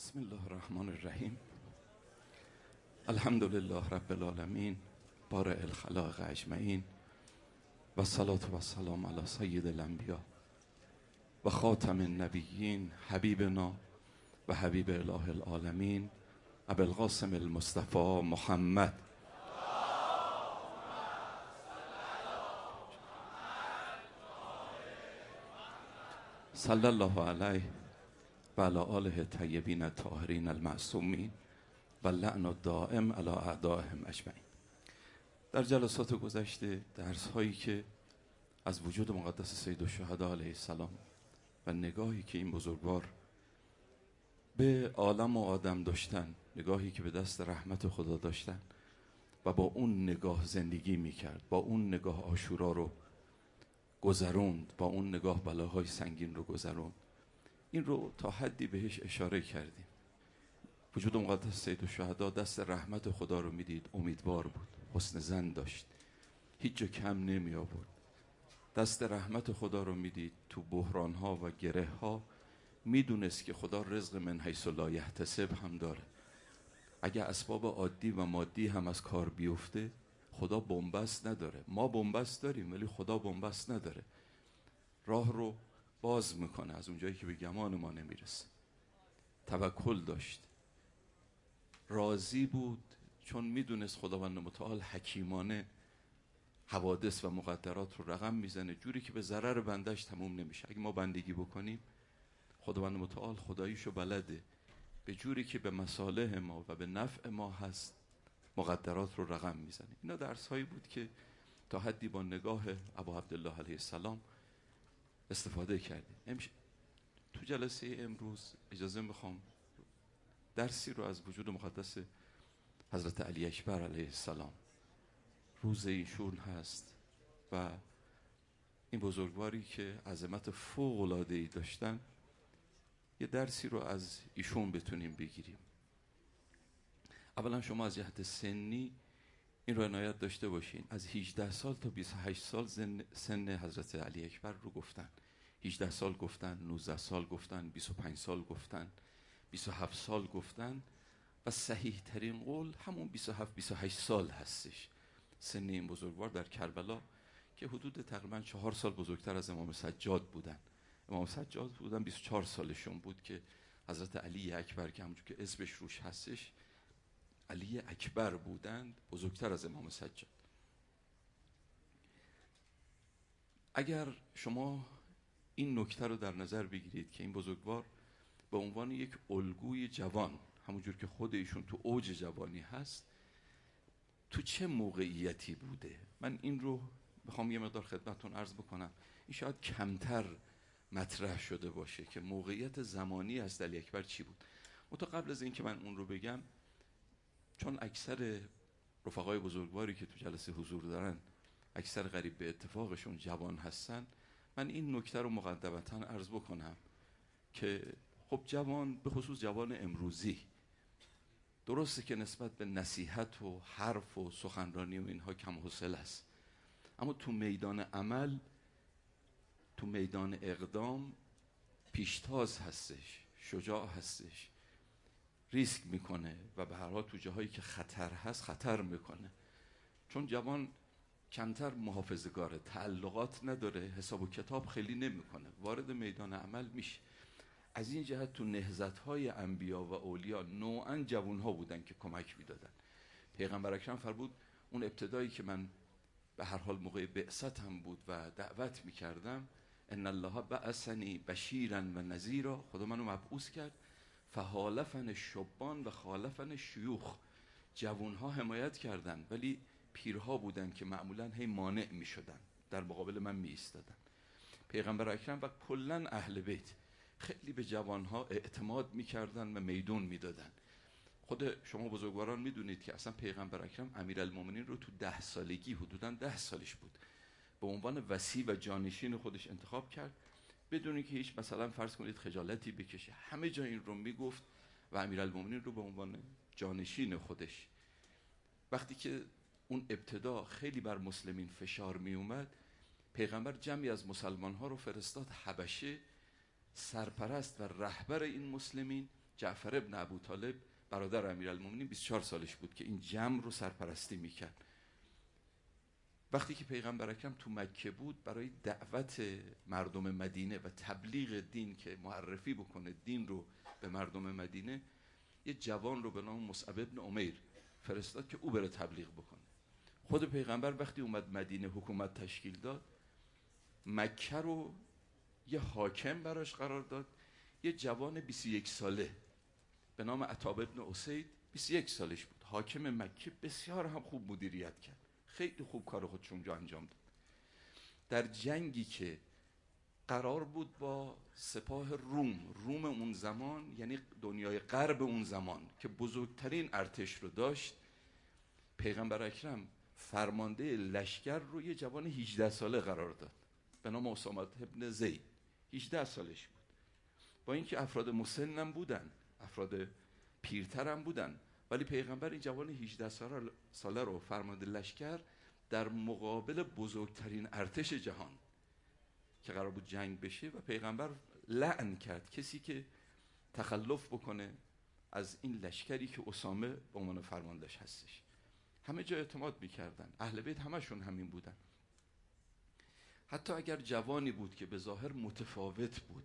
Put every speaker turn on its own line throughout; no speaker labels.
بسم الله الرحمن الرحیم. الحمد لله رب العالمین بارئ الخلائق اجمعین و الصلاة و السلام علی سید الانبیاء و خاتم النبیین حبیبنا و حبیب اله العالمین ابی القاسم المصطفى محمد صلی الله علیه و علی آله طیبین الطاهرین المعصومین و لعن الدائم علی اعدائهم اجمعین. در جلسات گذشته درس هایی که از وجود مقدس سید الشهدا علیه السلام و نگاهی که این بزرگوار به عالم و آدم داشتن، نگاهی که به دست رحمت خدا داشتن و با اون نگاه زندگی میکرد، با اون نگاه عاشورا رو گذروند، با اون نگاه بلاهای سنگین رو گذروند، این رو تا حدی بهش اشاره کردیم. وجود مقدس سید الشهدا دست رحمت خدا رو میدید، امیدوار بود، حسن ظن داشت، هیچ جا کم نمی آورد. دست رحمت خدا رو میدید تو بحران ها و گره ها، میدونست که خدا رزق من حیث لا یحتسب هم داره. اگه اسباب عادی و مادی هم از کار بیفته، خدا بنبست نداره. ما بنبست داریم ولی خدا بنبست نداره. راه رو باز میکنه از اونجایی که به گمان ما نمیرسه. توکل داشت، راضی بود، چون میدونست خداوند متعال حکیمانه حوادث و مقدرات رو رقم میزنه جوری که به ضرر بندش تموم نمیشه. اگه ما بندگی بکنیم، خداوند متعال خداییشو بلده، به جوری که به مصالح ما و به نفع ما هست مقدرات رو رقم میزنه. اینا درس هایی بود که تا حدی با نگاه ابا عبدالله علیه السلام استفاده کردیم. تو جلسه امروز اجازه میخوام درسی رو از وجود مقدس حضرت علی اکبر علیه السلام، روز ایشون هست و این بزرگواری که عظمت فوق العاده ای داشتن، یه درسی رو از ایشون بتونیم بگیریم. اولا شما از جهت سنی این رو عنایت داشته باشین، از 18 سال تا 28 سال سن حضرت علی اکبر رو گفتن. 18 سال گفتن، 19 سال گفتن، 25 سال گفتن، 27 سال گفتن و صحیح ترین قول همون 27-28 سال هستش. سن این بزرگوار در کربلا که حدود تقریبا 4 سال بزرگتر از امام سجاد بودن. امام سجاد بودن 24 سالشون بود که حضرت علی اکبر که همونجور که اسمش روش هستش علی اکبر بودند، بزرگتر از امام سجاد. اگر شما این نکته رو در نظر بگیرید که این بزرگوار به عنوان یک الگوی جوان، همونجور که خود ایشون تو اوج جوانی هست، تو چه موقعیتی بوده، من این رو بخوام یه مقدار خدمتتون عرض بکنم. این شاید کمتر مطرح شده باشه که موقعیت زمانی از علی اکبر چی بود. منتها قبل از این که من اون رو بگم، چون اکثر رفقای بزرگواری که تو جلسه حضور دارن اکثر قریب به اتفاقشون جوان هستن، من این نکته رو مقدمتاً عرض بکنم که خب جوان، به خصوص جوان امروزی، درسته که نسبت به نصیحت و حرف و سخنرانی و اینها کم حوصله است، اما تو میدان عمل، تو میدان اقدام پیشتاز هستش، شجاع هستش، ریسک میکنه و به هر حال تو جاهایی که خطر هست خطر میکنه. چون جوان کمتر محافظه‌گاره، تعلقات نداره، حساب و کتاب خیلی نمیکنه، وارد میدان عمل میشه. از این جهت تو نهضت‌های انبیا و اولیا نوعاً جوان‌ها بودن که کمک میدادن. پیغمبر اکرم فرمود اون ابتدایی که من به هر حال موقع بعثت هم بود و دعوت میکردم، ان الله بعثنی بشیرا و نذیرا، خدا منو مبعوث کرد، فحالفن الشبان و خالفن الشیوخ. جوان‌ها حمایت کردن ولی پیرها بودن که معمولاً هی مانع میشدن، در مقابل من می ایستادن. پیغمبر اکرم و کلاً اهل بیت خیلی به جوانها اعتماد میکردن و میدون میدادن. خود شما بزرگواران میدونید که اصلا پیغمبر اکرم امیرالمومنین رو تو 10 سالگی، حدوداً 10 سالش بود، به عنوان وصی و جانشین خودش انتخاب کرد، بدون که هیچ مثلا فرض کنید خجالتی بکشه. همه جا این رو میگفت و امیرالمومنین رو به عنوان جانشین خودش. وقتی که اون ابتدا خیلی بر مسلمین فشار می اومد، پیغمبر جمعی از مسلمان ها رو فرستاد حبشه، سرپرست و رهبر این مسلمین جعفر ابن ابوطالب برادر امیرالمومنین 24 سالش بود که این جمع رو سرپرستی میکرد. وقتی که پیغمبر اکرم تو مکه بود برای دعوت مردم مدینه و تبلیغ دین که معرفی بکنه دین رو به مردم مدینه، یه جوان رو به نام مصعب ابن عمیر فرستاد که او بره تبلیغ بکنه. خود پیغمبر وقتی اومد مدینه حکومت تشکیل داد، مکه رو یه حاکم براش قرار داد، یه جوان 21 ساله به نام عتاب ابن اسید، 21 سالش بود، حاکم مکه. بسیار هم خوب مدیریت کرد، خیلی خوب کار خودش اونجا انجام داد. در جنگی که قرار بود با سپاه روم اون زمان، یعنی دنیای غرب اون زمان که بزرگترین ارتش رو داشت، پیغمبر اکرم فرمانده لشکر رو یه جوان 18 ساله قرار داد به نام اسامه ابن زید. 18 سالش بود. با اینکه افراد مسنم بودن، افراد پیرتر هم بودن، ولی پیغمبر این جوان 18 ساله رو فرمانده لشکر در مقابل بزرگترین ارتش جهان که قرار بود جنگ بشه، و پیغمبر لعن کرد کسی که تخلف بکنه از این لشکری که اسامه به عنوان فرماندهش هستش. همه جا اعتماد میکردن، اهل بیت همشون همین بودن. حتی اگر جوانی بود که به ظاهر متفاوت بود،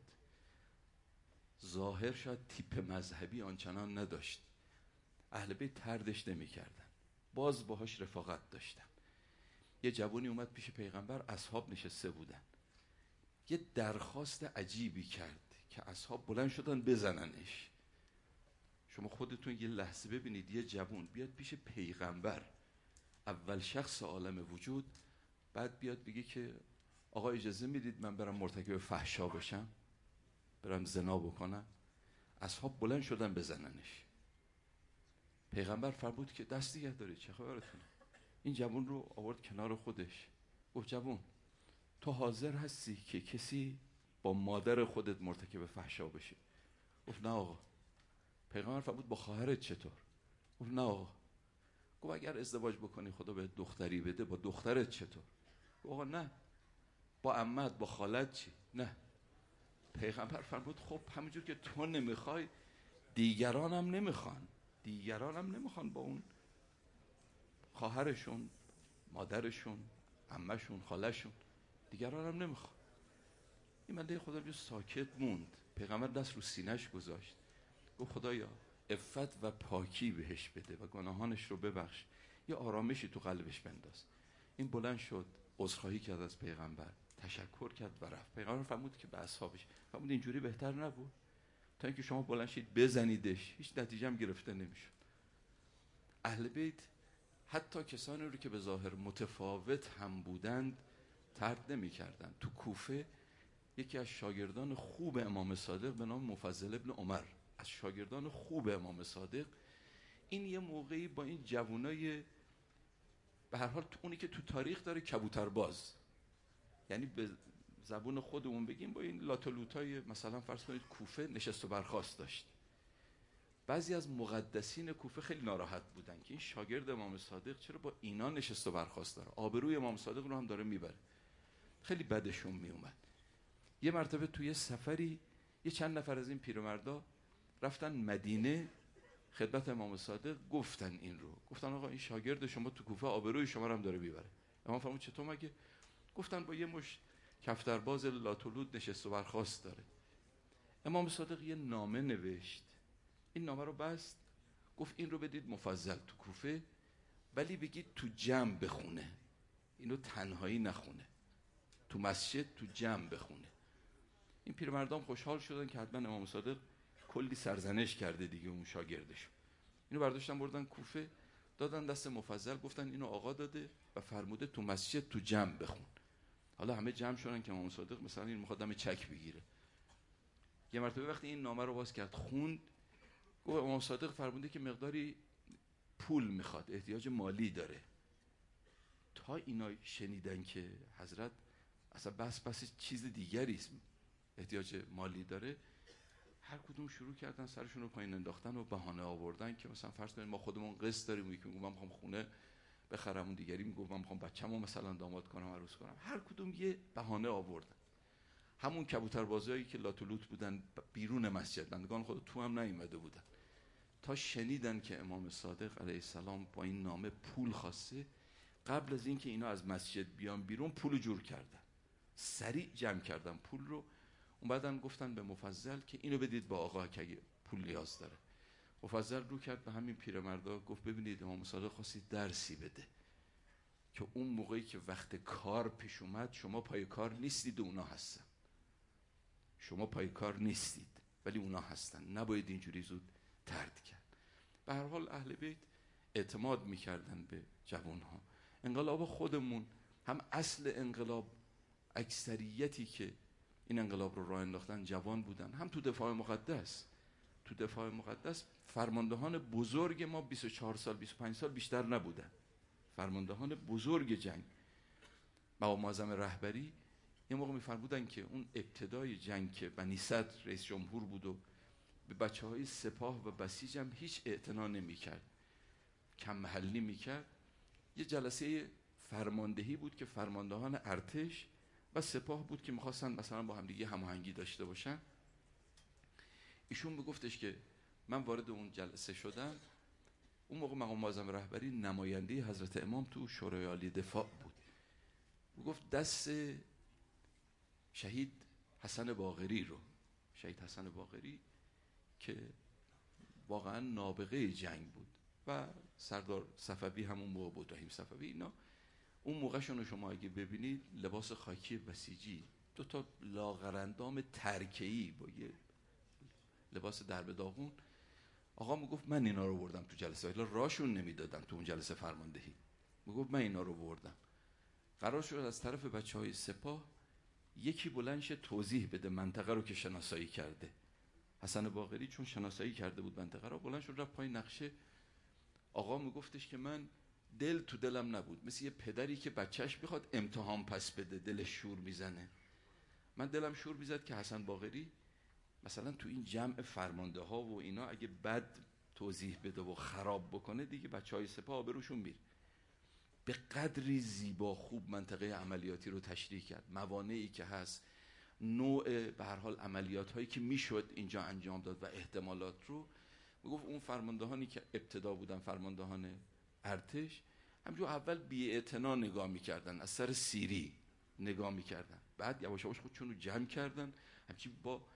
ظاهر شاید تیپ مذهبی آنچنان نداشت، اهل بیت طردش نمیکردن، باز باهاش رفاقت داشتن. یه جوانی اومد پیش پیغمبر، اصحاب نشسته بودن، یه درخواست عجیبی کرد که اصحاب بلند شدن بزننش. شما خودتون یه لحظه ببینید یه جوان بیاد پیش پیغمبر، اول شخص عالم وجود، بعد بیاد بگه که آقا اجازه میدید من برم مرتکب فحشا بشم، برم زنا بکنم. اصحاب بلند شدن بزننش. پیغمبر فرمود که دست دیگه داری، چه خبرتونه؟ این جوان رو آورد کنار خودش، گفت جوان تو حاضر هستی که کسی با مادر خودت مرتکب فحشا بشه؟ گفت نه آقا. پیغمبر فرمود با خواهرت چطور؟ گفت نه آقا. گفت اگر ازدواج بکنی خدا به دختری بده، با دخترت چطور؟ گفت آقا نه. با عمت، با خالت چی؟ نه. پیغمبر فرمود خب همونجور که تو نمیخوای دیگران هم نمیخوان با اون خواهرشون، مادرشون، عمشون، خالشون، دیگران هم نمیخوان. این بنده خدا جو ساکت موند. پیغمبر دست رو سینه‌اش گذاشت، گفت خدایا عفت و پاکی بهش بده و گناهانش رو ببخش، یه آرامشی تو قلبش بنداز. این بلند شد، عذرخواهی کرد از پیغمبر، تشکر کرد و رفت. پیغمبر فرمود که به اصحابش فرمود اینجوری بهتر نبود تا اینکه شما بلند شید بزنیدش، هیچ نتیجه هم گرفته نمیشد. اهل بیت حتی کسانی رو که به ظاهر متفاوت هم بودند طرد نمی‌کردند. تو کوفه یکی از شاگردان خوب امام صادق به نام مفضل ابن عمر، از شاگردان خوب امام صادق، این یه موقعی با این جوانای به هر حال اونی که تو تاریخ داره کبوترباز، یعنی به زبون خودمون بگیم با این لاتولوتای مثلا فرض کنید کوفه نشست و برخاست داشت. بعضی از مقدسین کوفه خیلی ناراحت بودن که این شاگرد امام صادق چرا با اینا نشست و برخاست داره، آبروی امام صادق رو هم داره میبره. خیلی بدشون میومد. یه مرتبه توی سفری یه چند نفر از این پیرمردا رفتن مدینه خدمت امام صادق، گفتن این رو، گفتن آقا این شاگرد شما تو کوفه آبروی شما رو هم داره میبره. امام فرمود چطور مگه؟ گفتن با یه مش کفترباز لاتولود نشست و برخاست داره. امام صادق یه نامه نوشت، این نامه رو بست، گفت این رو بدید مفضل تو کوفه، ولی بگید تو جمع بخونه، اینو تنهایی نخونه، تو مسجد تو جمع بخونه. این پیرمردان خوشحال شدن که حتما امام صادق کلی سرزنش کرده دیگه اون شاگردش. اینو برداشتن بردن کوفه، دادن دست مفضل، گفتن اینو آقا داده و فرموده تو مسجد تو جمع بخون. حالا همه جمع شدن که امام صادق مثلا این میخواد دم چک بگیره. یه مرتبه وقتی این نامه رو باز کرد خوند، گفت امام صادق فرموده که مقداری پول میخواد، احتیاج مالی داره. تا اینا شنیدن که حضرت اصلا بس چیز دیگری است، احتیاج مالی داره، هر کدوم شروع کردن سرشون رو پایین انداختن و بهانه آوردن که مثلا فرض کنید ما خودمون قسط داریم، یکی میگه من میخوام خونه بخرم، اون دیگری میگه من میخوام بچه‌مو مثلا داماد کنم، عروس کنم، هر کدوم یه بهانه آوردن. همون کبوتربازایی که لاتولوت بودن بیرون مسجد، بندگان خدا تو هم نیومده بودن، تا شنیدن که امام صادق علیه السلام با این نامه پول خواسته، قبل از اینکه اینا از مسجد بیان بیرون پول جور کردن، سریع جمع کردن پول رو. اون بعدن گفتن به مفضل که اینو بدید با آقا که اگه پول نیاز داره. مفضل رو کرد به همین پیرمردا، گفت ببینید امام صادق خواستید درسی بده که اون موقعی که وقت کار پیش اومد شما پای کار نیستید و اونا هستن. شما پای کار نیستید ولی اونا هستن، نباید اینجوری زود طرد کرد. به هر حال اهل بیت اعتماد میکردن به جوانها. انقلاب خودمون هم اصل انقلاب، اکثریتی که این انقلاب رو راه انداختن جوان بودن، هم تو دفاع مقدس. تو دفاع مقدس فرماندهان بزرگ ما 24 سال 25 سال بیشتر نبودن. فرماندهان بزرگ جنگ، مقام معظم رهبری یه موقع میفرمودن که اون ابتدای جنگ که بنی صدر رئیس جمهور بود و به بچه‌های سپاه و بسیج هم هیچ اعتنا نمی‌کرد، کم محلی می‌کرد. یه جلسه فرماندهی بود که فرماندهان ارتش و سپاه بود که می‌خواستن مثلا با هم دیگه هماهنگی داشته باشن. ایشون میگفتش که من وارد اون جلسه شدم، اون موقع مقام معظم رهبری نماینده حضرت امام تو شورای عالی دفاع بود. میگفت دست شهید حسن باقری رو، شهید حسن باقری که واقعا نابغه جنگ بود و سردار صفوی همون موقع بود، رحیم صفوی، اینا اون موقعشون رو شما اگه ببینید لباس خاکی بسیجی، دو تا لاغرندام ترکه‌ای با یه لباس درب داغون. آقا میگفت من اینا رو بردم تو جلسه، ولی راشون نمیدادن تو اون جلسه فرماندهی. میگفت من اینا رو بردم. قرار شد از طرف بچهای سپاه یکی بلند شه توضیح بده منطقه رو که شناسایی کرده. حسن باقری چون شناسایی کرده بود منطقه رو، بلند شد رفت پای نقشه. آقا میگفتش که من دل تو دلم نبود، مثل یه پدری که بچهش میخواد امتحان پس بده دلش شور میزنه. من دلم شور میزد که حسن باقری مثلا تو این جمع فرمانده ها و اینا اگه بد توضیح بده و خراب بکنه دیگه بچهای سپاه آبروشون میره. به قدری زیبا خوب منطقه عملیاتی رو تشریح کرد، موانعی که هست، نوع به هر حال عملیات هایی که میشد اینجا انجام داد و احتمالات رو. میگفت اون فرماندهانی که ابتدا بودن، فرماندهان ارتش، همجور اول بی‌اعتنا نگاه میکردن، از سر سیری نگاه میکردن، بعد یواش یواش خودشون رو جمع کردن همچین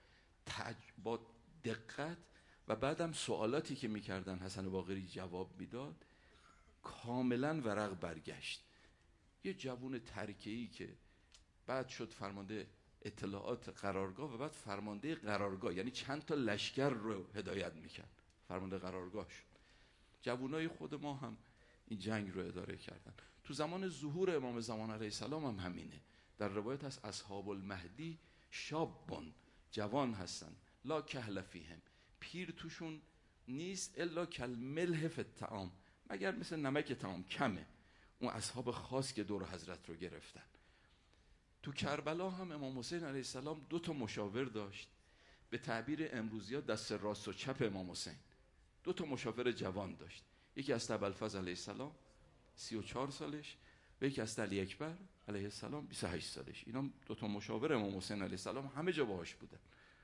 با دقت، و بعدم سوالاتی که میکردن حسن باقری جواب میداد، کاملا ورق برگشت. یه جوون ترکه‌ای که بعد شد فرمانده اطلاعات قرارگاه و بعد فرمانده قرارگاه، یعنی چند تا لشکر رو هدایت میکرد، فرمانده قرارگاه شد. جوانای خود ما هم این جنگ رو اداره کردن. تو زمان ظهور امام زمان علیه السلام هم همینه. در روایت هست اصحاب المهدی شابون، جوان هستن، لا کهل فیهم، پیر توشون نیست، الا کالملح فی الطعام، مگر مثل نمک طعام کمه. اون اصحاب خاص که دور حضرت رو گرفتن. تو کربلا هم امام حسین علیه السلام 2 مشاور داشت، به تعبیر امروزی ها دست راست و چپ امام حسین. 2 مشاور جوان داشت، یکی از ابوالفضل علیه السلام 34 سالش و یکی از علی اکبر علیه السلام 28 سالش. اینا 2 مشاور امام حسین علیه السلام همه جا باهاش بودن.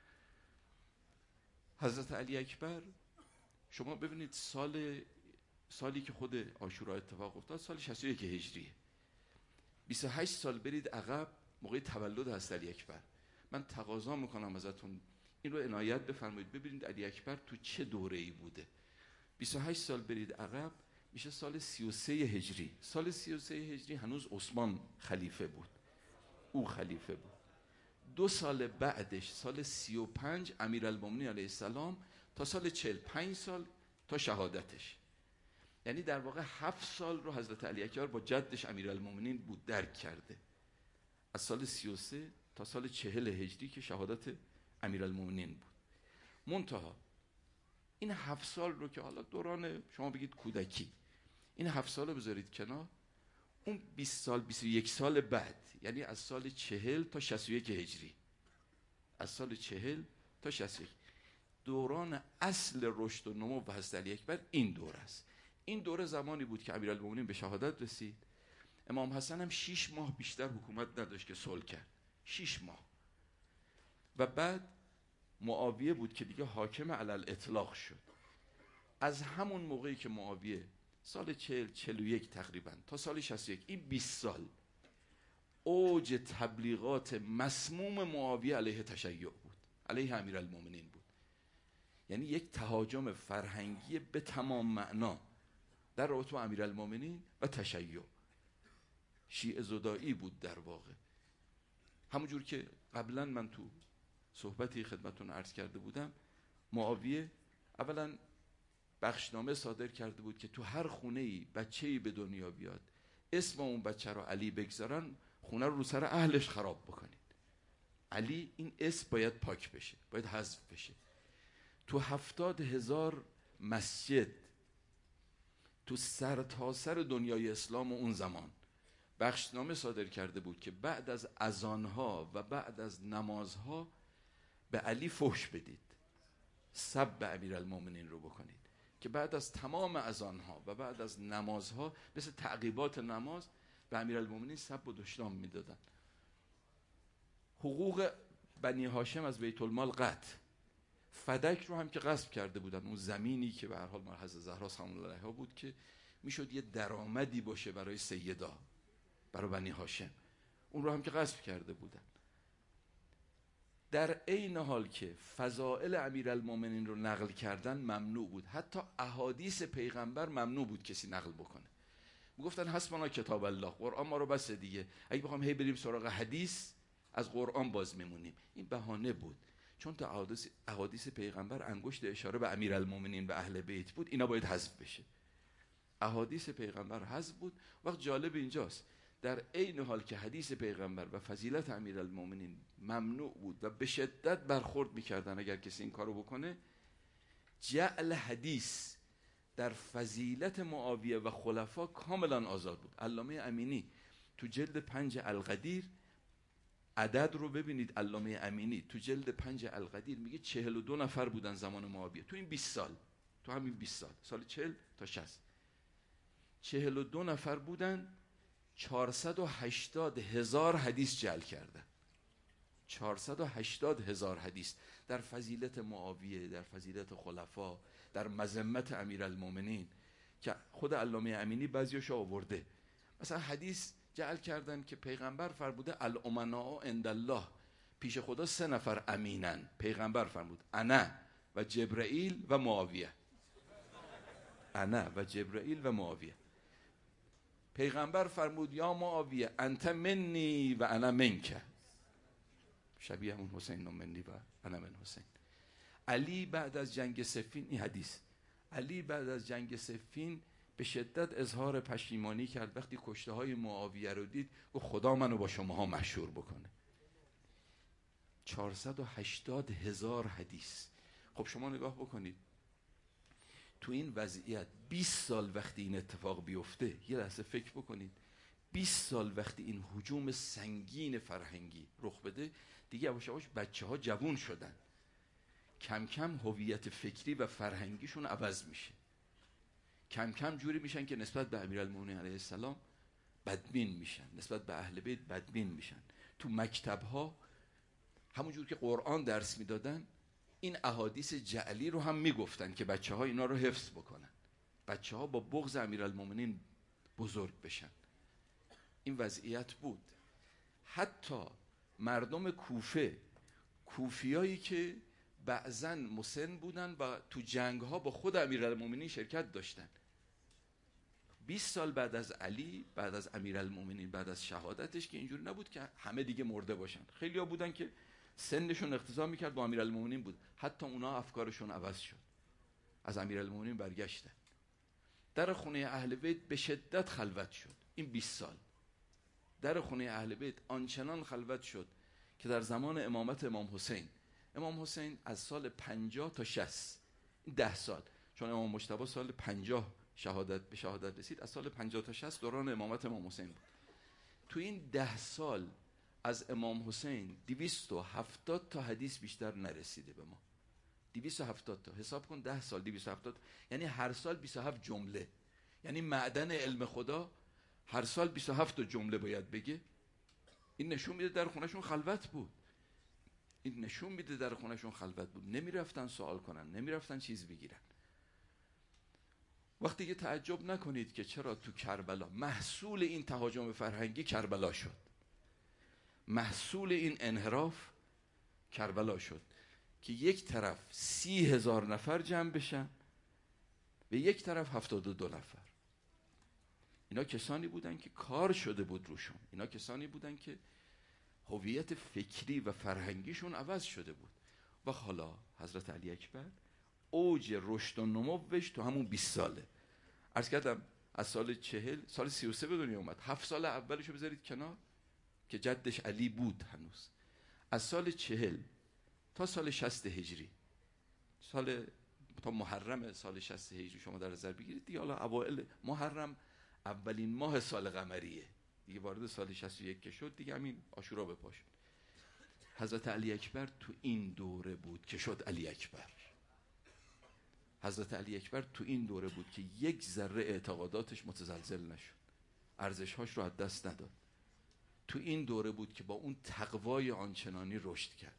حضرت علی اکبر شما ببینید سالی که خود عاشورا اتفاق افتاد سال 61 هجریه، 28 سال برید عقب موقع تولد حضرت علی اکبر. من تقاضا میکنم ازتون این رو عنایت بفرمایید، ببینید علی اکبر تو چه دوره‌ای بوده. 28 سال برید عقب میشه سال 33 هجری. سال 33 هجری هنوز عثمان خلیفه بود، او خلیفه بود. 2 سال بعدش سال 35 امیرالمومنین علیه السلام تا سال 45 سال تا شهادتش، یعنی در واقع 7 سال رو حضرت علی اکبر با جدش امیرالمومنین بود درک کرده، از سال 33 تا سال 40 هجری که شهادت امیرالمومنین بود. منتها این 7 سال رو که حالا دوران شما بگید کودکی، این 7 سال رو بذارید کنار، اون 20 سال 21 سال بعد، یعنی از سال 40 تا 61 هجری، از سال 40 تا 61 دوران اصل رشد و نمو و حضرت علی اکبر این دوره است. این دوره زمانی بود که امیرالمومنین به شهادت رسید. امام حسن هم 6 ماه بیشتر حکومت نداشت که صلح کرد. 6 ماه و بعد معاویه بود که دیگه حاکم علی الاطلاق شد. از همون موقعی که معاویه سال 41 تقریبا تا سال 61، این 20 سال اوج تبلیغات مسموم معاویه علیه تشیع بود، علیه امیرالمومنین بود. یعنی یک تهاجم فرهنگی به تمام معنا در رابطه با امیرالمومنین و تشیع. شیعه زدایی بود در واقع. همونجور که قبلا من تو صحبتی خدمتون عرض کرده بودم، معاویه اولا بخشنامه صادر کرده بود که تو هر خونه‌ای بچه‌ای به دنیا بیاد اسم اون بچه رو علی بگذارن، خونه رو سر اهلش خراب بکنید. علی، این اسم باید پاک بشه، باید حذف بشه. تو 70,000 مسجد تو سر دنیای اسلام و اون زمان بخشنامه صادر کرده بود که بعد از اذانها و بعد از نمازها به علی فحش بدید، سب به امیرالمومنین رو بکنید، که بعد از تمام اذانها و بعد از نمازها مثل تعقیبات نماز به امیرالمومنین سب و دشنام میدادن. حقوق بنی هاشم از بیت المال قطع. فدک رو هم که غصب کرده بودن، اون زمینی که به هر حال مال حضرت زهرا سلام الله علیها بود که میشد یه درآمدی باشه برای سیدا، برای بنی هاشم، اون رو هم که غصب کرده بودن. در عین حال که فضائل امیرالمومنین رو نقل کردن ممنوع بود، حتی احادیث پیغمبر ممنوع بود کسی نقل بکنه. میگفتن حسبنا کتاب الله، قرآن ما رو بس دیگه، اگه بخوام هی بریم سراغ حدیث از قرآن باز میمونیم. این بهانه بود، چون تا احادیث پیغمبر انگشت اشاره به امیرالمومنین و اهل بیت بود، اینا باید حذف بشه. احادیث پیغمبر حذف بود. وقت جالب اینجاست، در عین حال که حدیث پیغمبر و فضیلت امیرالمومنین ممنوع بود و به شدت برخورد میکردن اگر کسی این کارو بکنه، جعل حدیث در فضیلت معاویه و خلفا کاملا آزاد بود. علامه امینی تو جلد 5 القدیر، عدد رو ببینید، علامه امینی تو جلد 5 القدیر میگه 42 نفر بودن زمان معاویه، تو این 20 سال، تو همین 20 سال، سال 40 تا 60، 42 نفر بودن، 480,000 حدیث جعل کردن. 480,000 حدیث در فضیلت معاویه، در فضیلت خلفا، در مذمت امیرالمومنین، که خود علامه امینی بعضیش آورده. مثلا حدیث جعل کردن که پیغمبر فرموده الامناء عند الله، پیش خدا 3 نفر امینن. پیغمبر فرمود انا و جبرائیل و معاویه، انا و جبرائیل و معاویه. پیغمبر فرمود یا معاویه انت منی و انا منک، شبیه همون حسین منی و انا من حسین. علی بعد از جنگ صفین، این حدیث، علی بعد از جنگ صفین به شدت اظهار پشیمانی کرد وقتی کشته های معاویه رو دید، گفت خدا منو با شماها مشهور بکنه. 480,000 حدیث. خب شما نگاه بکنید تو این وضعیت 20 سال وقتی این اتفاق بیفته، یه لحظه فکر بکنید، 20 سال وقتی این هجوم سنگین فرهنگی رخ بده، دیگه یواش یواش بچه‌ها جوون شدن، کم کم هویت فکری و فرهنگیشون عوض میشه، کم کم جوری میشن که نسبت به امیرالمومنین علیه السلام بدبین میشن، نسبت به اهل بیت بدبین میشن. تو مکتب‌ها همونجور که قرآن درس میدادن، این احادیث جعلی رو هم میگفتن که بچه‌ها اینا رو حفظ بکنن، بچه‌ها با بغض امیرالمومنین بزرگ بشن. این وضعیت بود. حتی مردم کوفه، کوفیایی که بعضاً مسن بودن و تو جنگ‌ها با خود امیرالمومنین شرکت داشتن، 20 سال بعد از علی، بعد از امیرالمومنین، بعد از شهادتش، که اینجوری نبود که همه دیگه مرده باشن. خیلی‌ها بودن که سنشون اقتضا میکرد با امیرالمومنین بود، حتی اونا افکارشون عوض شد، از امیرالمومنین برگشتن. در خونه اهل بیت به شدت خلوت شد. این 20 سال در خونه اهل بیت آنچنان خلوت شد که در زمان امامت امام حسین از سال 50 تا 60، این 10 سال، چون امام مجتبی سال 50 به شهادت رسید، از سال 50 تا 60 دوران امامت امام حسین بود. تو این 10 سال از امام حسین 270 تا حدیث بیشتر نرسیده به ما. 270 تا، حساب کن 10 سال 270 تا، یعنی هر سال 27 جمله. یعنی معدن علم خدا هر سال 27 تا جمله باید بگه. این نشون میده در خونهشون خلوت بود. این نشون میده در خونهشون خلوت بود، نمیرفتن سوال کنن، نمیرفتن چیز بگیرن. وقتی که تعجب نکنید که چرا تو کربلا محصول این تهاجم فرهنگی کربلا شد، محصول این انحراف کربلا شد که یک طرف 30,000 نفر جمع بشن و یک طرف 72 نفر. اینا کسانی بودن که کار شده بود روشون، اینا کسانی بودن که هویت فکری و فرهنگیشون عوض شده بود. و حالا حضرت علی اکبر اوج رشد و نموش تو همون 20 ساله. عرض کردم از سال 40 سال 33 به دنیا اومد. 7 سال اولشو بذارید کنار که جدش علی بود هنوز. از سال 40 تا سال 60 هجری، تا محرم سال 60 هجری شما در نظر بگیرید دیگه. حالا اوائل محرم اولین ماه سال قمریه دیگه، وارد سال 61 که شد دیگه همین عاشورا به پا شد. حضرت علی اکبر تو این دوره بود که شد علی اکبر. حضرت علی اکبر تو این دوره بود که یک ذره اعتقاداتش متزلزل نشد، ارزش‌هاش رو از دست نداد. تو این دوره بود که با اون تقوای آنچنانی رشد کرد.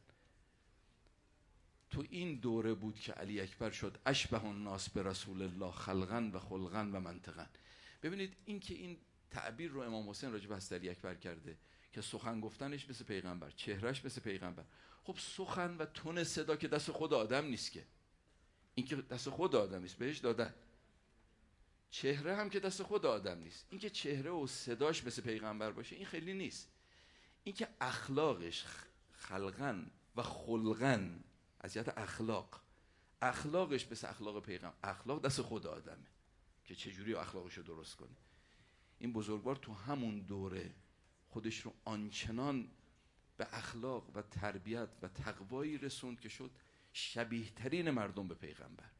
تو این دوره بود که علی اکبر شد اشبه الناس به رسول الله خلقا و خلقا و منطقا. ببینید این که این تعبیر رو امام حسین راجع به حضرت علی اکبر کرده که سخن گفتنش مثل پیغمبر، چهرهش مثل پیغمبر. خب سخن و تون صدا که دست خود آدم نیست که، این که دست خود آدم نیست، بهش دادن. چهره هم که دست خود آدم نیست، این که چهره و صداش مثل پیغمبر باشه این خیلی نیست. این که اخلاقش خلقا و خلقا، از جهت اخلاقش مثل اخلاق پیغمبر، اخلاق دست خود آدمه که چجوری اخلاقش رو درست کنه. این بزرگوار تو همون دوره خودش رو آنچنان به اخلاق و تربیت و تقوایی رسوند که شد شبیه ترین مردم به پیغمبر.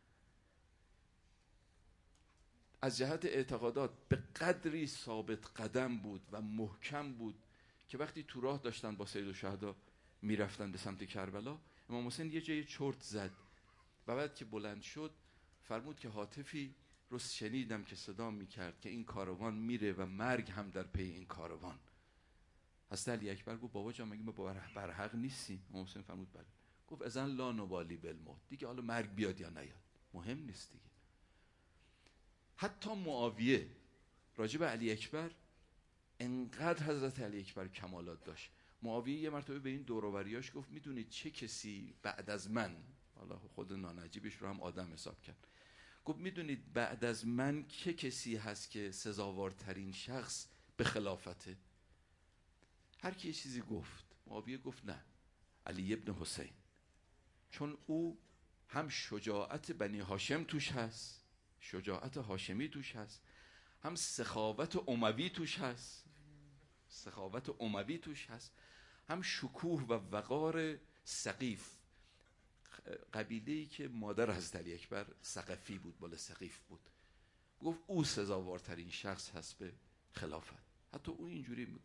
از جهت اعتقادات به قدری ثابت قدم بود و محکم بود که وقتی تو راه داشتن با سید الشهدا میرفتن به سمت کربلا، امام حسین یه جای چرت زد و بعد که بلند شد فرمود که هاتفی رو شنیدم که صدا میکرد که این کاروان میره و مرگ هم در پی این کاروان. حضرت علی اکبر گفت بابا جان مگه ما بر حق نیستیم؟ امام حسین فرمود بله. گفت اذن لا نبالی بالموت، دیگه حالا مرگ بیاد یا نیاد مهم نیست دیگه. حتی معاویه راجع به علی اکبر انقدر حضرت علی اکبر کمالات داشت. معاویه یه مرتبه به این دور و بریاش گفت میدونید چه کسی بعد از من، حالا خود نانجیبش رو هم آدم حساب کرد، گفت میدونید بعد از من چه کسی هست که سزاوارترین شخص به خلافته؟ هر کی یه چیزی گفت. معاویه گفت نه، علی ابن حسین، چون او هم شجاعت بنی هاشم توش هست، شجاعت هاشمی توش هست، هم سخاوت اموی توش هست، سخاوت اموی توش هست، هم شکوه و وقار سقیف، قبیله‌ای که مادر حضرت علی اکبر ثقفی بود، بالا سقیف بود. گفت او سزاوارترین شخص هست به خلافت. حتی او اینجوری میگفت.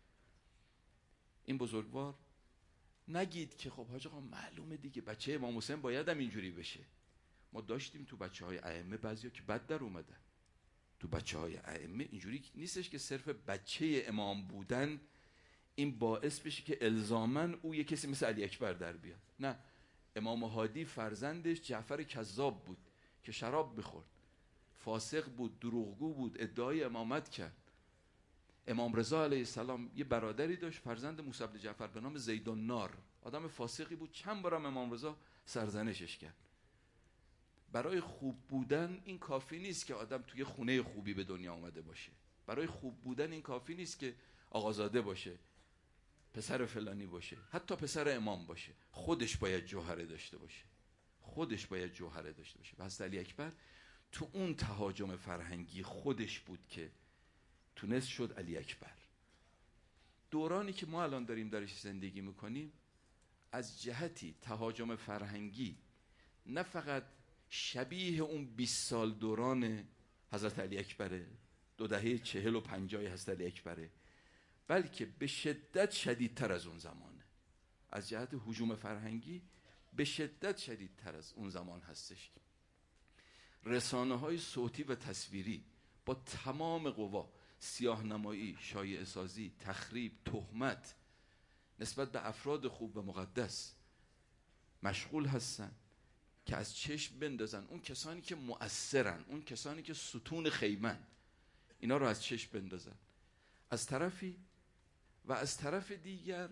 این بزرگوار نگید که خب حاج آقا معلومه دیگه بچه امام حسین باید هم اینجوری بشه. ما داشتیم تو بچهای ائمه بعضیا که بد در اومدن. تو بچهای ائمه اینجوری نیستش که صرف بچه امام بودن این باعث بشه که الزاماً او یه کسی مثل علی اکبر در بیاد. نه، امام هادی فرزندش جعفر کذاب بود که شراب میخورد، فاسق بود، دروغگو بود، ادعای امامت کرد. امام رضا علیه السلام یه برادری داشت فرزند موسی بن جعفر به نام زید النار، آدم فاسقی بود، چند بارم امام رضا سرزنشش کرد. برای خوب بودن این کافی نیست که آدم توی خونه خوبی به دنیا آمده باشه. برای خوب بودن این کافی نیست که آقازاده باشه، پسر فلانی باشه، حتی پسر امام باشه، خودش باید جوهره داشته باشه. خودش باید جوهره داشته باشه. حضرت علی اکبر تو اون تهاجم فرهنگی خودش بود که تونست شد علی اکبر. دورانی که ما الان داریم درش زندگی میکنیم از جهتی تهاجم فرهنگی نه فقط شبیه اون 20 سال دوران حضرت علی اکبره، 2 دهه 40 و 50 حضرت علی اکبره، بلکه به شدت شدیدتر از اون زمانه. از جهت هجوم فرهنگی به شدت شدیدتر از اون زمان هستش. رسانه‌های صوتی و تصویری با تمام قوا، سیاه‌نمایی، شایعه‌سازی، تخریب، تهمت، نسبت به افراد خوب و مقدس مشغول هستن که از چشم بندازن اون کسانی که مؤثرن، اون کسانی که ستون خیمن، اینا رو از چشم بندازن از طرفی، و از طرف دیگر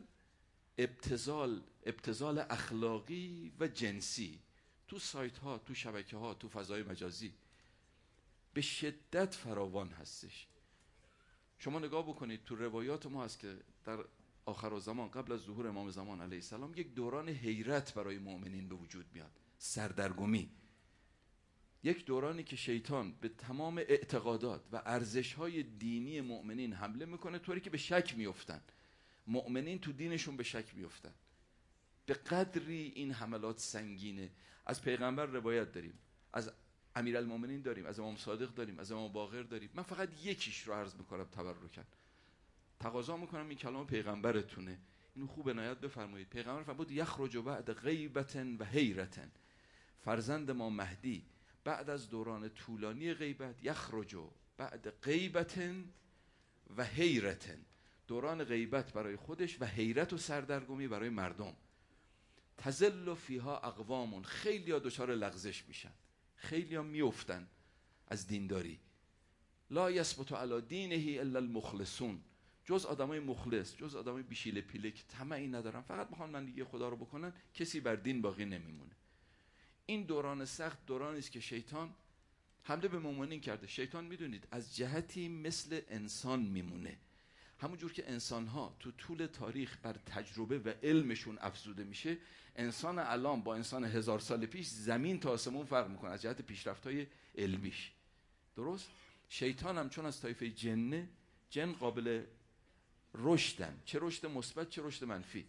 ابتذال اخلاقی و جنسی تو سایت ها، تو شبکه ها، تو فضای مجازی به شدت فراوان هستش. شما نگاه بکنید تو روایات ما هست که در آخرالزمان قبل از ظهور امام زمان علیه السلام یک دوران حیرت برای مؤمنین به وجود میاد، سردرگمی، یک دورانی که شیطان به تمام اعتقادات و ارزش‌های دینی مؤمنین حمله میکنه، طوری که به شک میافتن، مؤمنین تو دینشون به شک میافتن. به قدری این حملات سنگینه. از پیغمبر روایت داریم، از امیرالمومنین داریم، از امام صادق داریم، از امام باقر داریم. من فقط یکیش رو عرض میکنم تبرکاً، تقاضا میکنم این کلام پیغمبرتونه، اینو خوب عنایت بفرمایید. پیغمبر فرمود یخرج بعد غیبت و حیرت، فرزند ما مهدی بعد از دوران طولانی غیبت، یخرج بعد غیبت و حیرت، دوران غیبت برای خودش و حیرت و سردرگمی برای مردم. تزل فیها اقوام، خیلی ها دچار لغزش میشن، خیلی ها میافتن از دینداری. لا یثبت علی دینه الا المخلصون، جز آدمای مخلص، جز آدمای بیشیل پیله که طمعی ندارن، فقط میخوان بندگی خدا رو بکنن، کسی بر دین باقی نمیمونه. این دوران سخت دورانی است که شیطان حمله به مؤمنین کرده. شیطان میدونید از جهتی مثل انسان میمونه، همون جور که انسان‌ها تو طول تاریخ بر تجربه و علمشون افزوده میشه، انسان الان با انسان 1000 سال پیش زمین تا آسمون فرق میکنه از جهت پیشرفت‌های علمیش. درست؟ شیطان هم چون از طایفه جنه، جن قابل رشدن، چه رشد مثبت چه رشد منفی.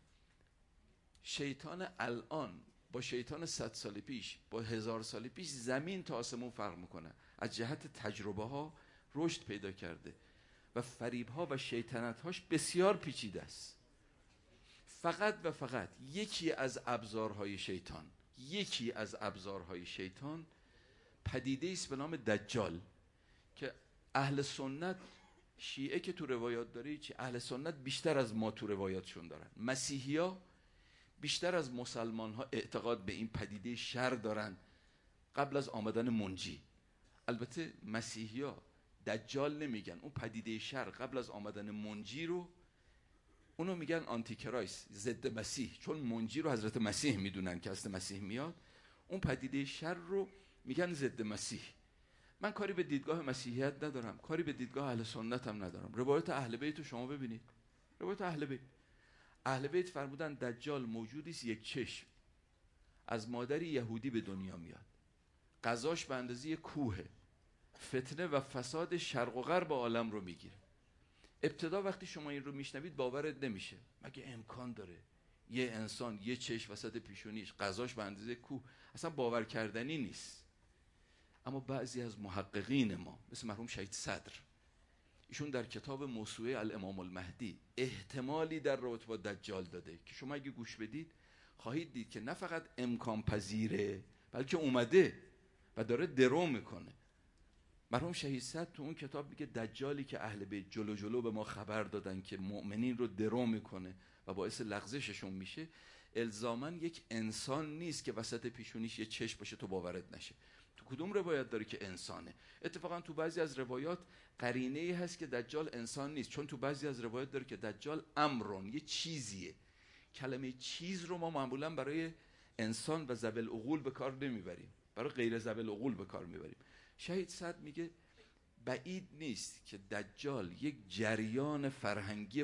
شیطان الان با شیطان 100 سال پیش، با 1000 سال پیش زمین تا آسمون فرق میکنه، از جهت تجربه ها رشد پیدا کرده و فریب ها و شیطنت هاش بسیار پیچیده است. فقط و فقط یکی از ابزارهای شیطان پدیده است به نام دجال که اهل سنت، شیعه که تو روایات داره چی، اهل سنت بیشتر از ما تو روایاتشون دارن، مسیحی ها بیشتر از مسلمان ها اعتقاد به این پدیده شر دارن قبل از آمدن منجی. البته مسیحی ها دجال نمیگن، اون پدیده شر قبل از آمدن منجی رو اونو میگن آنتی کرایست، ضد مسیح، چون منجی رو حضرت مسیح میدونن که از مسیح میاد، اون پدیده شر رو میگن ضد مسیح. من کاری به دیدگاه مسیحیت ندارم، کاری به دیدگاه اهل سنت هم ندارم. روایت اهل بیت رو شما ببینید، روایت اهل بیت فرمودن دجال موجودی است یک چشم، از مادری یهودی به دنیا میاد، غذاش به اندازه کوهه، فتنه و فساد شرق و غرب عالم رو میگیره. ابتدا وقتی شما این رو میشنوید باورت نمیشه، مگه امکان داره یه انسان یه چشم وسط پیشونیش، غذاش به اندازه کوه؟ اصلا باور کردنی نیست. اما بعضی از محققین ما مثل مرحوم شهید صدر، ایشون در کتاب موسوعه الامام المهدی احتمالی در رابطه با دجال داده که شما اگه گوش بدید خواهید دید که نه فقط امکان پذیره، بلکه اومده و داره درو میکنه. مرحوم شهید صدر تو اون کتاب میگه دجالی که اهل بیت جلو به ما خبر دادن که مؤمنین رو درو میکنه و باعث لغزششون میشه، الزاماً یک انسان نیست که وسط پیشونیش یه چشم باشه تو باورت نشه. تو کدوم روایت داره که انسانه؟ اتفاقا تو بعضی از روایات قرینه‌ای هست که دجال انسان نیست، چون تو بعضی از روایات داره که دجال امرون، یه چیزیه. کلمه چیز رو ما معمولاً برای انسان و ذوی العقول به کار نمیبریم، برای غیر ذوی العقول به کار میبریم. شهید صدر میگه بعید نیست که دجال یک جریان فرهنگی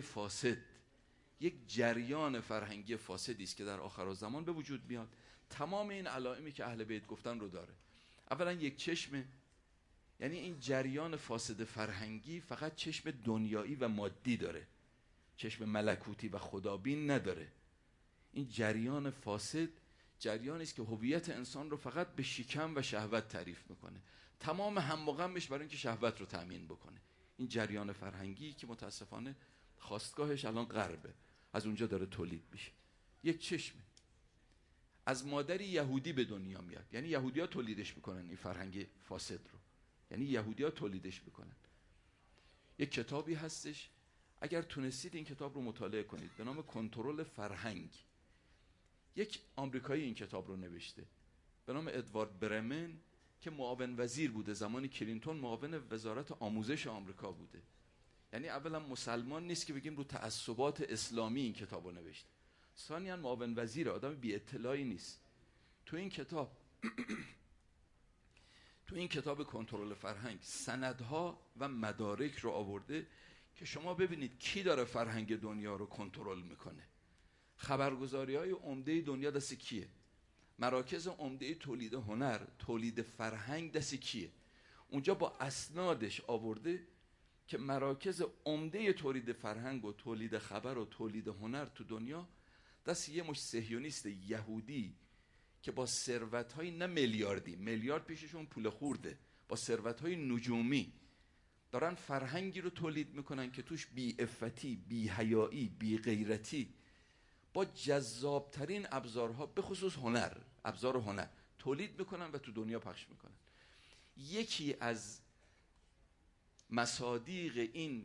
فاسدی است که در آخرالزمان به وجود میاد. تمام این علائمی که اهل بیت گفتن رو داره. اولا یک چشمه، یعنی این جریان فاسد فرهنگی فقط چشم دنیایی و مادی داره، چشم ملکوتی و خدابین نداره. این جریان فاسد جریانی است که هویت انسان رو فقط به شکم و شهوت تعریف میکنه، تمام هم و غمش برای اینکه شهوت رو تامین بکنه. این جریان فرهنگی که متاسفانه خاستگاهش الان غربه، از اونجا داره تولید میشه. یک چشمه، از مادری یهودی به دنیا میاد، یعنی یهودی‌ها تولیدش میکنن این فرهنگ فاسد رو، یعنی یهودی‌ها تولیدش میکنن. یک کتابی هستش اگر تونستید این کتاب رو مطالعه کنید، به نام کنترل فرهنگ. یک آمریکایی این کتاب رو نوشته به نام ادوارد برمن که معاون وزیر بوده زمانی کلینتون معاون وزارت آموزش آمریکا بوده. یعنی اولا مسلمان نیست که بگیم رو تعصبات اسلامی این کتاب رو نوشته. ثانیاً معاون وزیر، آدم بی اطلاعی نیست. تو این کتاب کنترل فرهنگ سندها و مدارک رو آورده که شما ببینید کی داره فرهنگ دنیا رو کنترل میکنه. خبرگزاری‌های عمده دنیا دست کیه؟ مراکز عمده تولید هنر، تولید فرهنگ دست کیه؟ اونجا با اسنادش آورده که مراکز عمده تولید فرهنگ و تولید خبر و تولید هنر تو دنیا دست یه مش صهیونیست یهودی که با ثروت‌های نه میلیاردی، میلیارد پیششون پول خورده، با ثروت‌های نجومی دارن فرهنگی رو تولید میکنن که توش بی عفتی، بی حیایی، بی غیرتی با جذابترین ابزارها، به خصوص هنر، ابزار هنر تولید میکنن و تو دنیا پخش میکنن. یکی از مصادیق این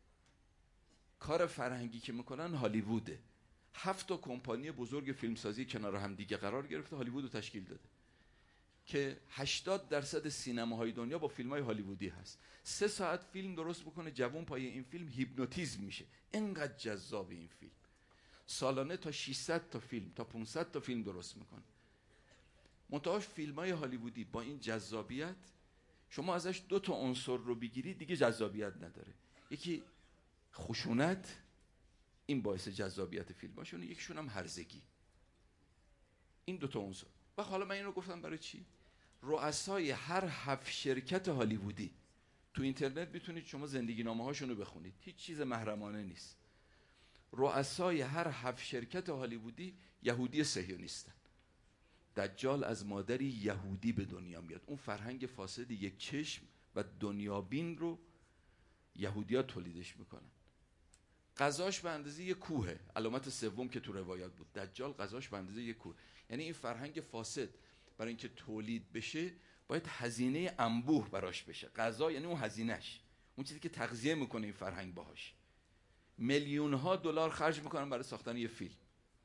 کار فرهنگی که میکنن هالیووده. 7 کمپانی بزرگ فیلمسازی کنار هم دیگه قرار گرفته، هالیوود رو تشکیل داده که 80% سینماهای دنیا با فیلم‌های هالیوودی هست. 3 ساعت فیلم درست بکنه، جوون پای این فیلم هیپنوتیزم میشه. اینقدر جذاب این فیلم. سالانه تا 600 تا فیلم تا 500 تا فیلم درست میکنه. منتها فیلم‌های هالیوودی با این جذابیت شما ازش 2 تا عنصر رو بگیرید دیگه جذابیت نداره. یکی خشونت، این باعث جذابیت فیلماشونه، یکیشون هم هرزگی. این 2 تا عنصر. و حالا من این رو گفتم برای چی؟ رؤسای هر 7 شرکت هالیوودی تو اینترنت میتونید شما زندگی نامه هاشون رو بخونید، هیچ چیز محرمانه نیست. رؤسای هر 7 شرکت هالیوودی یهودی صهیونیستن. دجال از مادری یهودی به دنیا میاد. اون فرهنگ فاسد یک چشم و دنیابین رو یهودی‌ها تولیدش میکنن. غذاش به اندازه یک کوهه، علامت سوم که تو روایات بود. دجال غذاش به اندازه یک کوه. یعنی این فرهنگ فاسد برای اینکه تولید بشه باید هزینه انبوه براش بشه. غذا یعنی اون هزینهش، اون چیزی که تغذیه میکنه این فرهنگ باهاش. میلیون ها دلار خرج میکنن برای ساختن یه فیلم.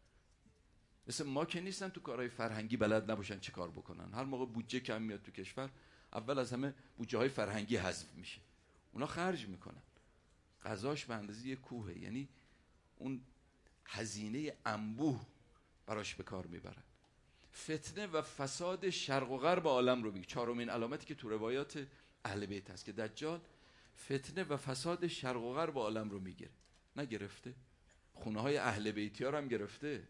مثل ما که نیستن تو کارهای فرهنگی بلد نباشن چه کار بکنن. هر موقع بودجه کم میاد تو کشور، اول از همه بودجه های فرهنگی حذف میشه. اونا خرج میکنن. غذاش به اندازه یک کوهه، یعنی اون هزینه انبوه براش به کار میبرن. فتنه و فساد شرق و غرب عالم رو بگی. 4مین علامتی که تو روایات اهل بیت هست که دجال فتنه و فساد شرق و غرب عالم رو میگیره. نگرفته؟ خونه های اهل بیتی ها رو هم گرفته.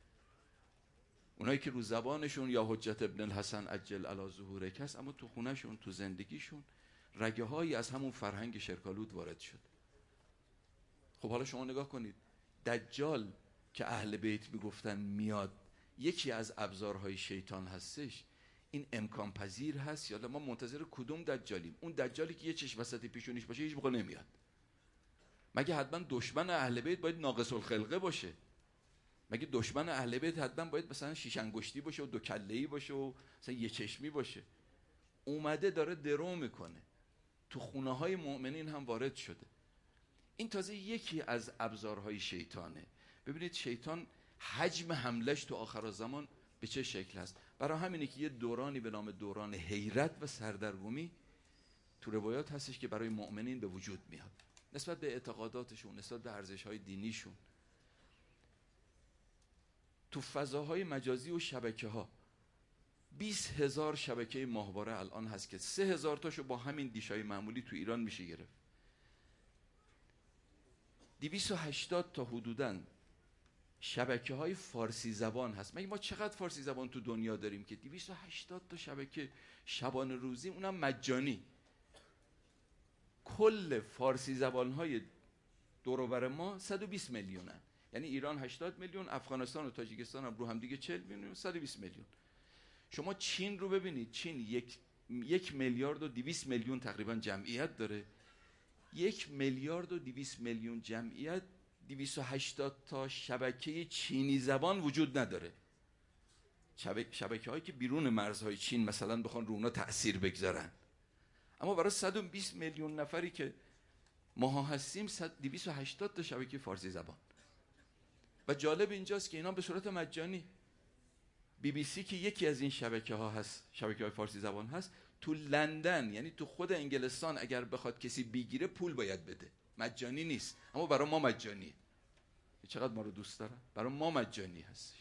اونایی که رو زبانشون یا حجت ابن الحسن عجل علی ظهورک هست، اما تو خونهشون، تو زندگیشون رگه هایی از همون فرهنگ شرکالود وارد شد. خب حالا شما نگاه کنید، دجال که اهل بیت میگفتن میاد، یکی از ابزارهای شیطان هستش، این امکان پذیر هست یا ما منتظر کدوم دجالیم؟ اون دجالی که یه چشم وسط پیشونیش باشه هیچ موقع نمیاد. مگه حتما دشمن اهل بیت باید ناقص الخلقه باشه؟ مگه دشمن اهل بیت حتما باید مثلا شیش انگشتی باشه و 2 کله‌ای باشه و مثلا یه چشمی باشه؟ اومده داره درو میکنه، تو خونه های مؤمنین هم وارد شده. این تازه یکی از ابزارهای شیطانه. ببینید شیطان حجم حملش تو آخرالزمان به چه شکل هست. برای همینه که یه دورانی به نام دوران حیرت و سردرگمی تو روایات هستش که برای مؤمنین به وجود میاد، نسبت به اعتقاداتشون، نسبت به ارزش‌های دینیشون. تو فضاهای مجازی و شبکه‌ها 20,000 شبکه ماهواره الان هست که 3,000 تاشو با همین دیشای معمولی تو ایران میشه گرفت. 280 تا حدوداً شبکه‌های فارسی زبان هست. مگه ما چقدر فارسی زبان تو دنیا داریم که 280 تا شبکه شبانه روزی، اونم مجانی. کل فارسی زبان‌های دور و بر ما 120 میلیونن. یعنی ایران 80 میلیون، افغانستان و تاجیکستان هم رو هم دیگه 40 میلیون، 120 میلیون. شما چین رو ببینید، چین 1 میلیارد و 200 میلیون تقریبا جمعیت داره. 1 میلیارد و 200 میلیون جمعیت، 280 تا شبکه چینی زبان وجود نداره. شبکه هایی که بیرون مرزهای چین مثلا بخوان رو اونا تأثیر بگذارن. اما برای 120 میلیون نفری که ماها هستیم 280 تا شبکه فارسی زبان. و جالب اینجاست که اینا به صورت مجانی. BBC که یکی از این شبکه ها هست، شبکه های فارسی زبان هست، تو لندن یعنی تو خود انگلستان اگر بخواد کسی بگیره پول باید بده، مجانی نیست. اما برای ما مجانیه. چقدر ما رو دوست دارن، برای ما مجانی هستش.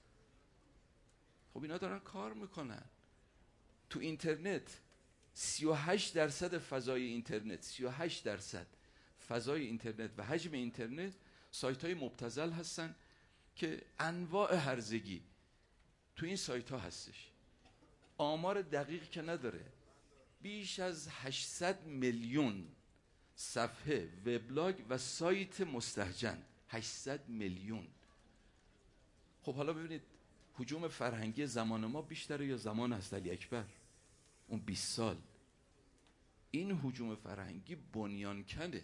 خب اینا دارن کار میکنن تو اینترنت. 38% فضای اینترنت، 38% فضای اینترنت و حجم اینترنت سایت های مبتذل هستن که انواع هرزگی تو این سایت ها هستش. آمار دقیق که نداره، بیش از 800 میلیون صفحه وبلاگ و سایت مستهجن. 800 میلیون. خب حالا ببینید هجوم فرهنگی زمان ما بیشتره یا زمان هست علی اکبر اون 20 سال؟ این هجوم فرهنگی بنیان کنه.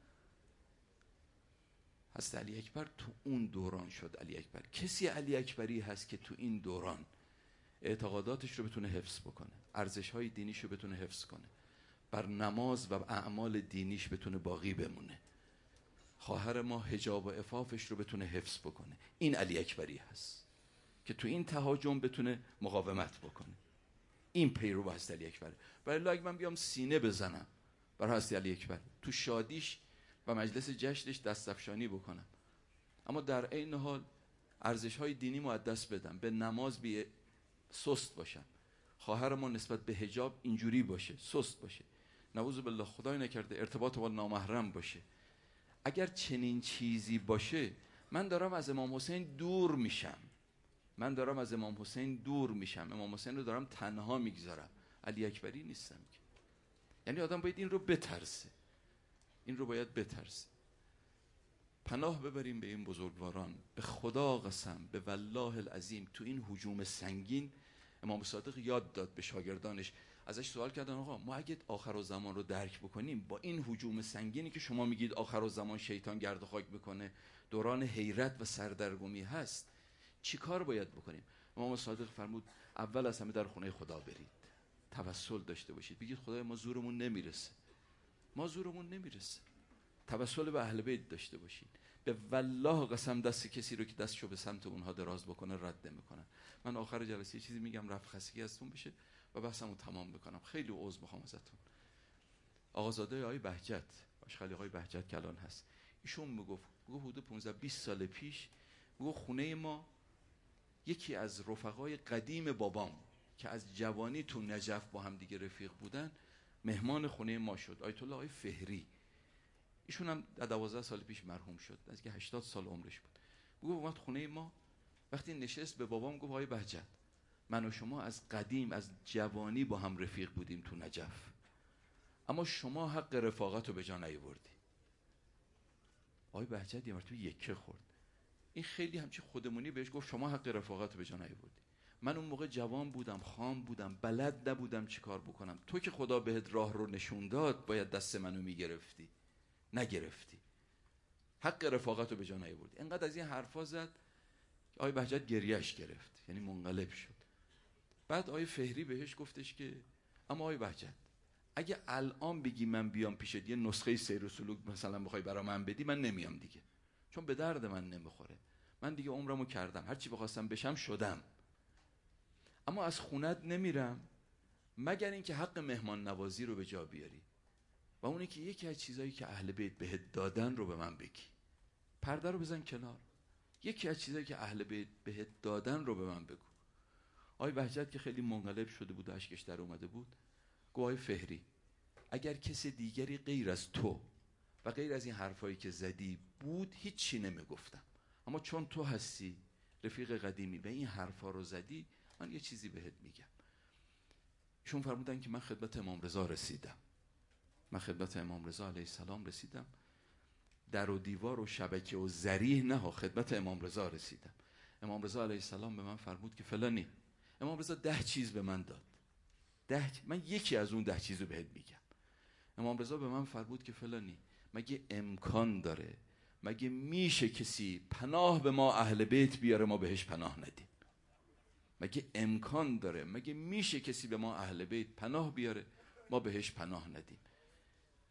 هست علی اکبر تو اون دوران شد علی اکبر. کسی علی اکبری هست که تو این دوران اعتقاداتش رو بتونه حفظ بکنه، ارزش‌های دینیش رو بتونه حفظ کنه، بر نماز و اعمال دینیش بتونه باقی بمونه، خواهر ما حجاب و عفافش رو بتونه حفظ بکنه. این علی اکبری هست که تو این تهاجم بتونه مقاومت بکنه. این پیرو هست علی اکبر. برای الله اگه من بیام سینه بزنم برای هستی علی اکبر، تو شادیش و مجلس جشنش دستفشانی بکنم، اما در عین حال ارزش‌های دینی رو از دست بدم، به نماز بی سست باشم، خواهر ما نسبت به حجاب اینجوری باشه، سست باشه، نعوذ بالله خدای نکرده ارتباط با نامحرم باشه، اگر چنین چیزی باشه من دارم از امام حسین دور میشم. من دارم از امام حسین دور میشم، امام حسین رو دارم تنها میگذارم. علی اکبری نیستم که. یعنی آدم باید این رو بترسه، این رو باید بترسه. پناه ببریم به این بزرگواران. به خدا قسم، به والله العظیم، تو این هجوم سنگین امام صادق یاد داد به شاگردانش. ازش سوال کردن آقا ما اگه آخرالزمان رو درک بکنیم با این هجوم سنگینی که شما میگید آخرالزمان شیطان گرد و خاک بکنه، دوران حیرت و سردرگمی هست، چی کار باید بکنیم؟ امام صادق فرمود اول از همه در خونه خدا برید، توسل داشته باشید، بگید خدای ما زورمون نمیرسه، ما زورمون نمیرسه. توسل به اهل بیت داشته باشید. به والله قسم دست کسی رو که دستشو به سمت اونها دراز بکنه رد نمیکنن. من آخر جلسه چیزی میگم رفع خستگی ازتون بشه و بحثمو تمام بکنم. خیلی عذر میخوام ازتون. آقازاده آقای بهجت، آشخالی آقای بهجت کلان هست، ایشون میگفت حدود 15-20 سال پیش میگفت خونه ما یکی از رفقای قدیم بابام که از جوانی تو نجف با هم دیگه رفیق بودن مهمان خونه ما شد، آیت الله آقای فهری. ایشون هم 12 سال پیش مرحوم شد، از که 80 سال عمرش بود. میگفت اومد خونه ما، وقتی نشست به بابام گفت آقای بهجت من و شما از قدیم از جوانی با هم رفیق بودیم تو نجف، اما شما حق رفاقت رو به جا نیاوردی. آقای بهجت یه مرتبه یکه خورد. این خیلی همچی خودمونی بهش گفت شما حق رفاقت رو به جا نیاوردی. من اون موقع جوان بودم، خام بودم، بلد نبودم چی کار بکنم. تو که خدا بهت راه رو نشون داد باید دست منو میگرفتی، نگرفتی. حق رفاقت رو به جا نیاوردی. انقدر از این حرفا زد آقای بهجت گریهش گرفت، یعنی منقلب شد. بعد آقای فهری بهش گفتش که اما آقای بهجت اگه الان بگی من بیام پیشت یه نسخه سیر و سلوک مثلا بخوای برا من بدی، من نمیام دیگه، چون به درد من نمیخوره. من دیگه عمرمو کردم، هر چی بخواستم بشم شدم. اما از خونت نمیرم مگر اینکه حق مهمان نوازی رو به جا بیاری، و اونی که یکی از چیزایی که اهل بیت بهت دادن رو به من بگی. پرده رو بزن کنار، یکی از چیزایی که اهل بیت بهت دادن رو به من بگو. آقای بهجت که خیلی منقلب شده بود و اشکش در اومده بود گفت آقای فهری اگر کسی دیگری غیر از تو و غیر از این حرفایی که زدی بود هیچی نمیگفتم، اما چون تو هستی رفیق قدیمی و این حرفا رو زدی من یه چیزی بهت میگم. ایشون فرمودن که من خدمت امام رضا رسیدم، من خدمت امام رضا علیه السلام رسیدم، در و دیوار و شبکه و ذریح نه، خدمت امام رضا رسیدم. امام رضا علیه السلام به من فرمود که فلانی. امام رضا 10 چیز به من داد، من یکی از اون 10 چیز رو بهت میگم. امام رضا به من فرمود که فلانی مگه امکان داره، مگه میشه کسی پناه به ما اهل بیت بیاره ما بهش پناه ندیم؟ مگه امکان داره، مگه میشه کسی به ما اهل بیت پناه بیاره ما بهش پناه ندیم؟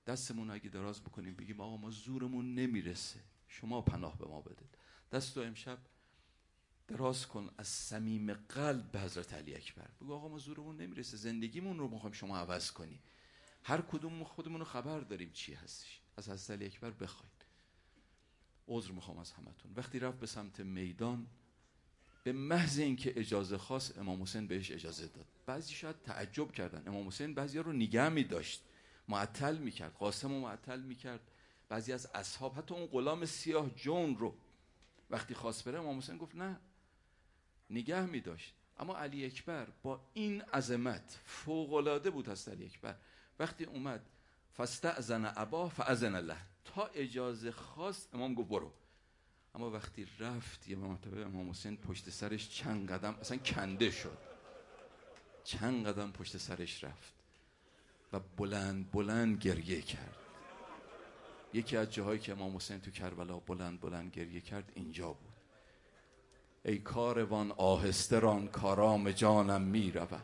دستمون اگه دراز بکنیم بگیم آقا ما زورمون نمیرسه، شما پناه به ما بدید. دستو امشب دراز کن از صمیم قلب به حضرت علی اکبر، بگو آقا ما زورمون نمیرسه، زندگیمون رو میخوایم شما عوض کنی. هر کدوم خودمون رو خبر داریم چی هستش، از حضرت علی اکبر بخواید. عذر میخوام از همتون. وقتی رفت به سمت میدان، به محض اینکه اجازه خواست امام حسین بهش اجازه داد. بعضی شاید تعجب کردن، امام حسین بعضیا رو نگه می‌داشت، معطل می‌کرد، قاسم رو معطل می‌کرد، بعضی از اصحاب حتی اون غلام سیاه جون رو وقتی خواست بره امام حسین گفت نه، نگه می‌داشت. اما علی اکبر با این عظمت فوق‌العاده بود. هست علی اکبر وقتی اومد فاستأذن اباه فأذن له، تا اجازه خواست امام گفت برو. اما وقتی رفت یه مرتبه امام حسین پشت سرش چند قدم اصلا کنده شد، چند قدم پشت سرش رفت و بلند بلند گریه کرد. یکی از جاهایی که امام حسین تو کربلا بلند بلند گریه کرد اینجا بود. ای کاروان آهسته ران کارام جانم می رود.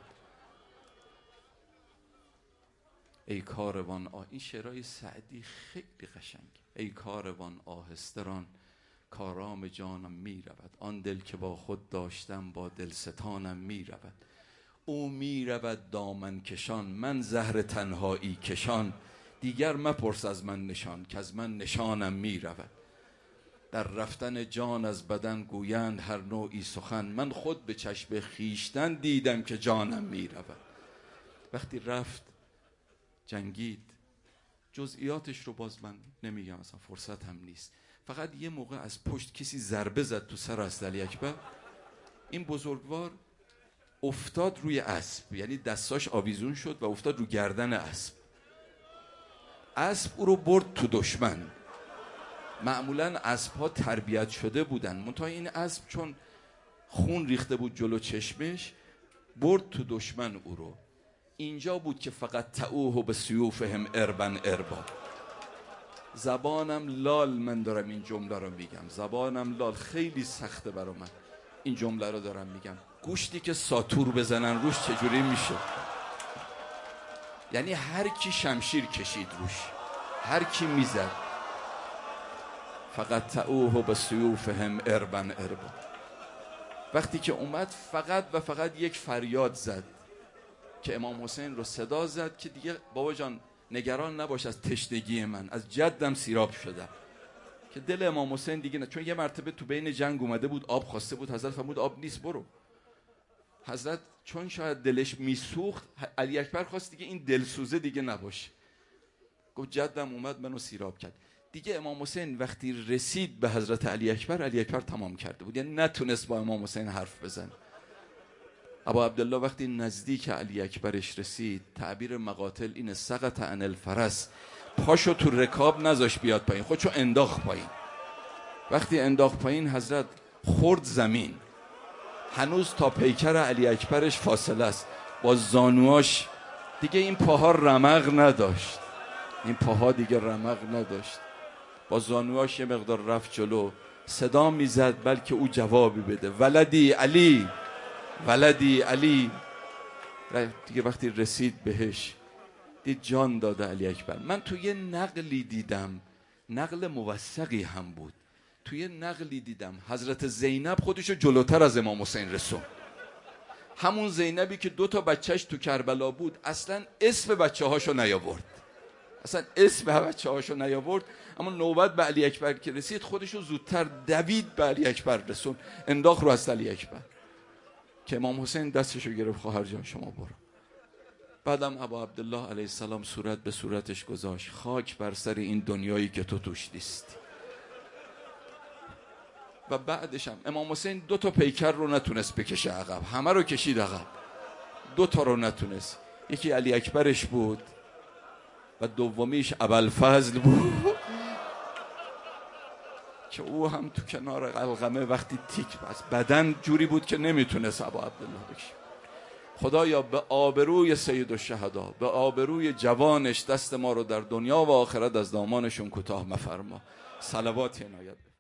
ای کاروان این شعرهای سعدی خیلی قشنگ. ای کاروان آهسته ران کارام جانم می رود، آن دل که با خود داشتم با دلستانم می رود. او می رود دامن کشان من زهر تنهایی کشان، دیگر مپرس از من نشان که از من نشانم می رود. در رفتن جان از بدن گویند هر نوعی سخن، من خود به چشم خیشتن دیدم که جانم می رود. وقتی رفت جنگید، جزئیاتش رو باز من نمیگم، اصلا فرصت هم نیست. فقط یه موقع از پشت کسی ضربه زد تو سر حضرت علی اکبر، این بزرگوار افتاد روی اسب، یعنی دستاش آویزون شد و افتاد رو گردن اسب. اسب او رو برد تو دشمن. معمولا اسب ها تربیت شده بودن، منتها این اسب چون خون ریخته بود جلو چشمش، برد تو دشمن او رو. اینجا بود که فقط تعوه به سیوفهم اربن اربا. زبانم لال من دارم این جمله رو میگم، زبانم لال، خیلی سخته برا من این جمله رو دارم میگم. گوشتی که ساتور بزنن روش چجوری میشه؟ یعنی هر کی شمشیر کشید روش، هر کی میزد. فقط تعوه به سیوفهم اربن اربا. وقتی که اومد فقط و فقط یک فریاد زد که امام حسین رو صدا زد که دیگه بابا جان نگران نباش از تشنگی من، از جدم سیراب شدم. که دل امام حسین دیگه نه، چون یه مرتبه تو بین جنگ اومده بود، آب خواسته بود، حضرت فرمود آب نیست برو. حضرت چون شاید دلش میسوخت، علی اکبر خواست دیگه این دلسوزه دیگه نباشه، گفت جدم اومد منو سیراب کرد. دیگه امام حسین وقتی رسید به حضرت علی اکبر، علی اکبر تمام کرده بود، یعنی نتونست با امام حسین حرف بزنه. ابا عبدالله وقتی نزدیک علی اکبرش رسید، تعبیر مقاتل اینه سقط عن الفرس، پاشو تو رکاب نذاش بیاد پایین، خودشو انداخت پایین. وقتی انداخت پایین حضرت خورد زمین، هنوز تا پیکر علی اکبرش فاصله است، با زانواش دیگه این پاها رمق نداشت، این پاها دیگه رمق نداشت، با زانواش یه مقدار رفت جلو، صدا میزد بلکه او جوابی بده، ولدی علی ولدی علی. دیگه وقتی رسید بهش دید جان داده علی اکبر. من توی نقلی دیدم، نقل موثقی هم بود، توی نقلی دیدم حضرت زینب خودشو جلوتر از امام حسین رسون. همون زینبی که 2 بچهش تو کربلا بود، اصلا اسم بچه هاشو نیاورد، اصلا اسم بچه هاشو نیاورد، اما نوبت به علی اکبر که رسید خودشو زودتر دوید به علی اکبر رسون، انداخت رو از علی اکبر که امام حسین دستشو گرفت، خواهر جان شما برو. بعدم ابا عبدالله علیه السلام صورت به صورتش گذاشت، خاک بر سر این دنیایی که تو توش نیستی. و بعدش هم امام حسین 2 پیکر رو نتونست بکشه عقب، همه رو کشید عقب، 2 رو نتونست. یکی علی اکبرش بود و دومیش ابوالفضل بود که او هم تو کنار قلقمه وقتی تیک بس بدن جوری بود که نمیتونست ابا عبدالله بکشه. خدایا به آبروی سید الشهدا، به آبروی جوانش دست ما رو در دنیا و آخرت از دامانشون کوتاه مفرما. صلوات عنایت